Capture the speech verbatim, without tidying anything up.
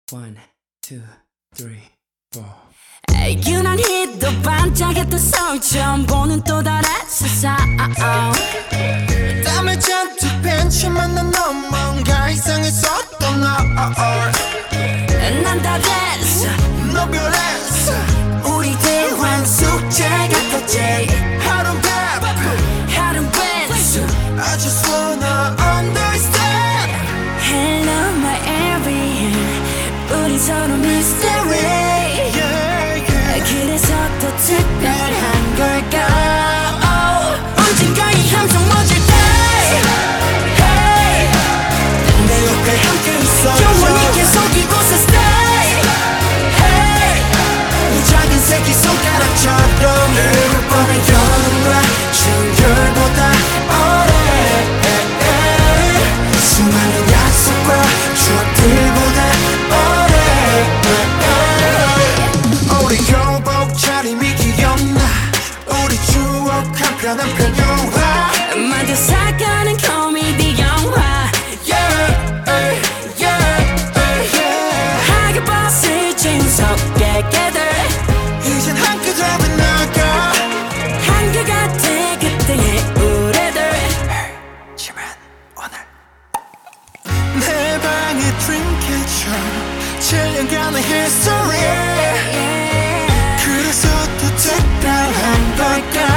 One, two, three, four. 유난히 또 반짝였던 서울 처음 보는 또 다른 세상 땀을 잔뜩 벤치만 난 넌 뭔가 이상했었던 난 다 됐어 너 별했어 우리 대화 숙제 같았지 하루는 바쁜 하루는 뺐어 I just wanna understand Hello my everything 우리 서로 mystery yeah, yeah. 그래서 더 특별한 걸까 oh. 언젠가 이 함성 멎을 때 hey. 내 옆에 함께 있어줘 영원히 계속 이곳에 stay hey. 이 작은 새끼 손가락처럼 흐를 뻔한 여름과 충혈보다 오래 수많은 약속과 추억들보다 오래 우리 교복 차림이 기억나 우리 추억 한편 한편 영화 만져 살가는 코미디 영화 yeah, yeah, yeah. 하게 봤을 재우섭게 깨들 이젠 한 끗 앞에 나가 한결같아 그때의 우리들 지만 오늘 내 방의 트림캐쳐 칠 년간의 history 그래서 더 특별한 걸까